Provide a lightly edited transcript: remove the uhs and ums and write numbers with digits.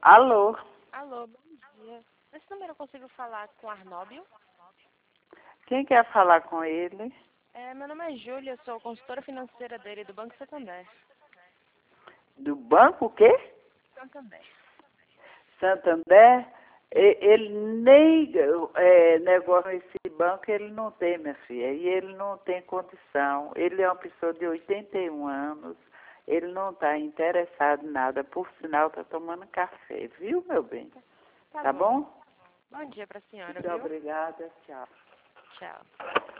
Alô? Alô, bom dia. Nesse número eu consigo falar com Arnóbio? Quem quer falar com ele? Meu nome é Júlia, eu sou consultora financeira dele do Banco Santander. Do banco o quê? Santander. Santander? Ele nem negócio nesse banco, ele não tem, minha filha. E ele não tem condição. Ele é uma pessoa de 81 anos. Ele não está interessado em nada. Por sinal, está tomando café, viu, meu bem? Tá bom? Bom dia pra senhora, Muito viu? obrigada. Tchau. Tchau.